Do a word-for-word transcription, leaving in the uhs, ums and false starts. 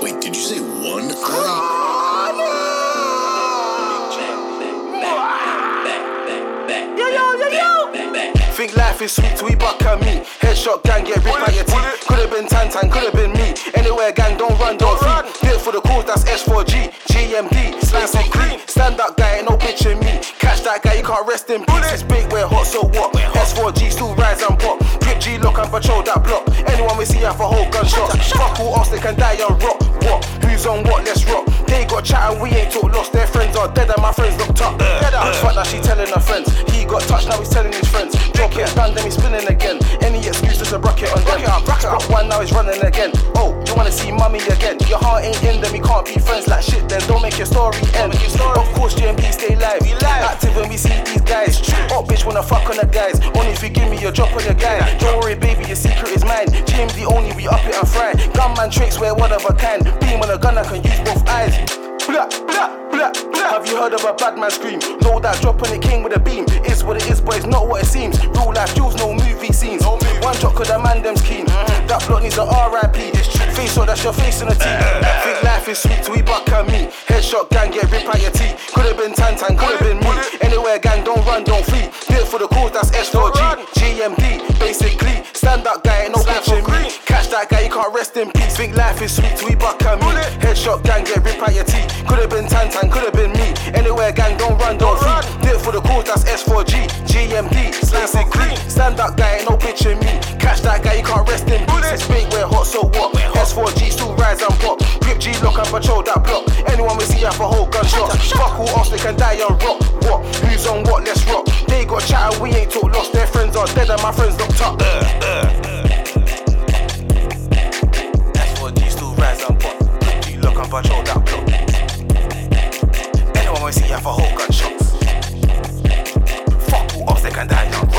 Wait, did you say one? Yo, yo, yo, yo! Think life is sweet till we buck at me. Headshot gang, get ripped by your teeth. Could've been Tantan, could've been me. Anywhere gang, don't run, don't feed. Do it for the cause, that's S four G. G M D, slice and clean. Stand up guy, ain't no bitch in me. Catch that guy, you can't rest in peace. It's big, we're hot, so what? S four G still rise and pop. Grip G, lock and patrol that block. Anyone we see have a whole gunshot. Fuck all us, they can die on rock. What? Who's on what? Let's rock. They got chat and we ain't talk lost. Their friends are dead and my friends looked up. Dead out. Fuck that, she telling her friends. He got touched, now he's telling his friends. Drop it, done, then he's spinning again. Any excuse to bracket on them. Got one, now he's running again. Oh, you wanna see mummy again? Your heart ain't in them, we can't be friends like shit. Then don't make your story end. Of course, G M P stay live. Active when we see these guys. Oh, bitch wanna fuck on the guys. Only if you give me your drop on your guy. Don't worry, baby, your secret is mine. G M D only, we up it and fry. Gunman tricks, we're one of a kind. Beam on a gun, I can use both eyes. Blah, blah, blah, blah. Have you heard of a bad man scream? Know that drop on it came with a beam. It's what it is, but it's not what it seems. Real life jewels, no movie scenes. One drop cause the man them's keen. That block needs an R I P. Face so that's your face on the team. Think life is sweet till we buck at me. Headshot gang, get ripped out your teeth. Could've been Tantan, could've been me. Anywhere gang, don't run, don't flee. Do it for the cause, that's S four G. G M D, basically. Stand up guy, ain't no bitch in me. Catch that guy, you can't rest in peace. Think life is sweet till we buck at me. Headshot gang, get ripped out your teeth. Could've been Tantan, could've been me. Anywhere gang, don't run, don't flee. Do it for the cause, that's S four G. G M D, basically. Stand up guy, ain't no bitch in me. Catch that guy, you can't rest in peace. It's big, we're hot, so what? S four G still rise and pop. Grip G, lock and patrol that block. Anyone we see have a whole gunshot. Fuck all us, they can die on rock. What? Who's on what? Let's rock. They got chat and we ain't talk lost. Their friends are dead and my friends locked up. S four G still rise and pop. Grip G, lock and patrol that block. Anyone we see have a whole gunshot. Fuck all us, they can die on